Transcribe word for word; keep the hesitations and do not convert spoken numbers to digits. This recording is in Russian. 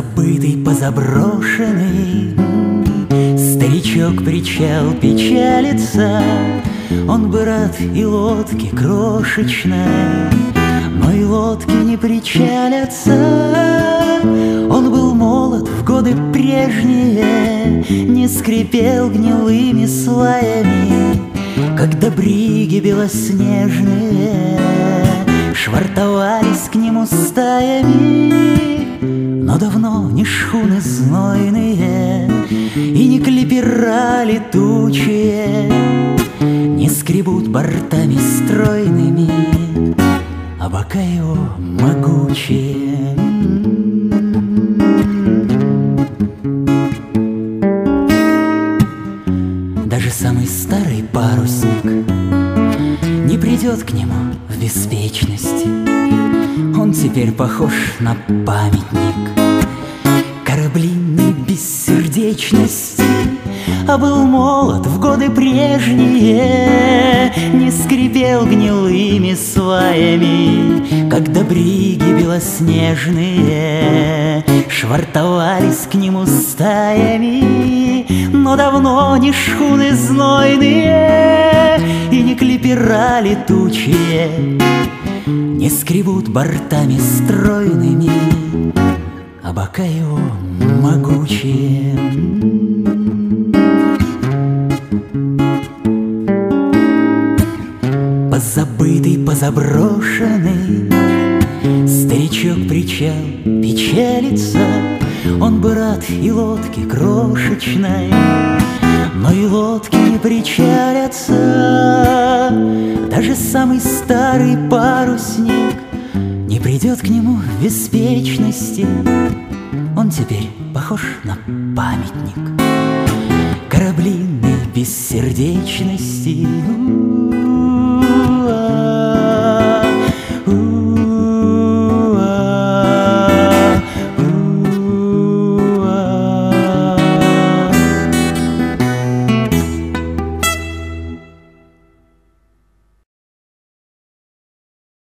Позабытый, позаброшенный старичок причал печалится. Он бы рад и лодки крошечной, но и лодки не причалятся. Он был молод в годы прежние, не скрипел гнилыми сваями, когда бриги белоснежные швартовались к нему стаями. Но давно не шхуны знойные и не клипера летучие не скребут бортами стройными, а бока его могучие. Даже самый старый парусник не придет к нему в беспечности. Он теперь похож на памятник кораблиной бессердечности. А был молод в годы прежние, не скрипел гнилыми сваями, когда бриги белоснежные швартовались к нему стаями. Но давно не шхуны знойные и не клипера летучие не скребут бортами стройными, а бока его могучие. Позабытый, позаброшенный старичок причал печалится. Он бы рад и лодки крошечной, но и лодки не причалятся. Даже самый старый парусник не придет к нему в беспечности. Он теперь похож на памятник кораблиной бессердечности.